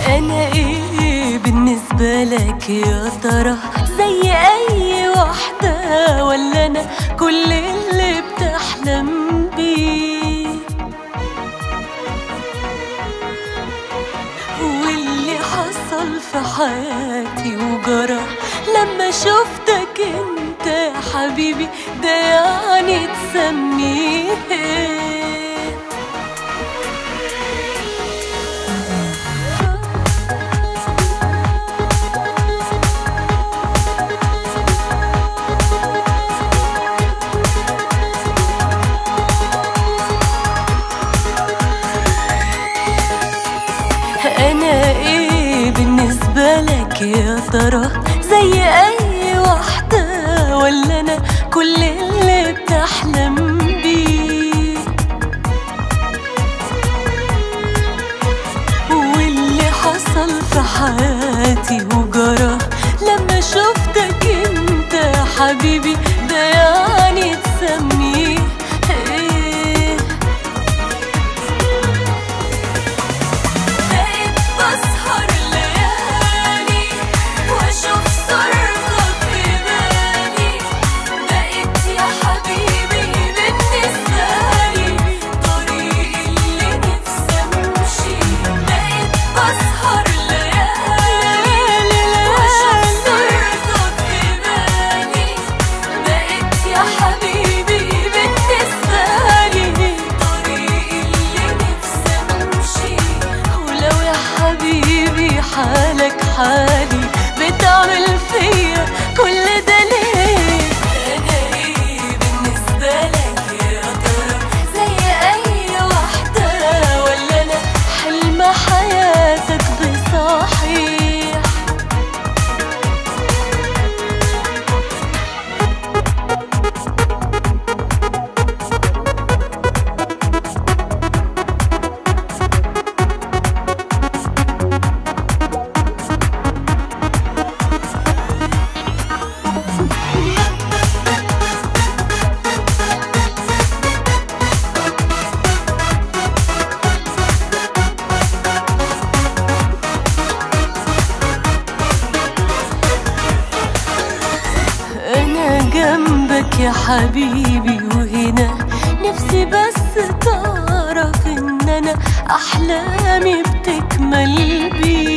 أنا إيه بالنسبة لك يا ترى؟ زي أي واحدة ولا أنا كل اللي بتحلم بيه؟ واللي حصل في حياتي وجرى لما شفتك انت يا حبيبي ده يعني تسميه ايه؟ أنا إيه بالنسبة لك يا ترى؟ زي أي واحدة ولا أنا كل اللي بتحلم بيه؟ واللي حصل في حياتي وجرى لما شفتك انت يا حبيبي ده يعني تسميه ايه؟ بسهر ليالي واشوف صورتك في بالي، بقيت يا حبيبي بالنسبة لي طريقي اللي نفسي امشي. بقيت بسهر ليالي واشوف صورتك في بالي، بقيت يا حبيبي بالنسبة لي طريقي اللي نفسي امشي. ولو يا حبيبي حالك حالي بتعمل فيا كل ده ليه؟ أنا إيه بالنسبة لك يا ترى؟ زي أي واحدة ولا أنا حلم حياتك بصحيح؟ أنا جنبك يا حبيبي وهنا نفسي بس تعرف إن أنا أحلامي بتكمل بيك.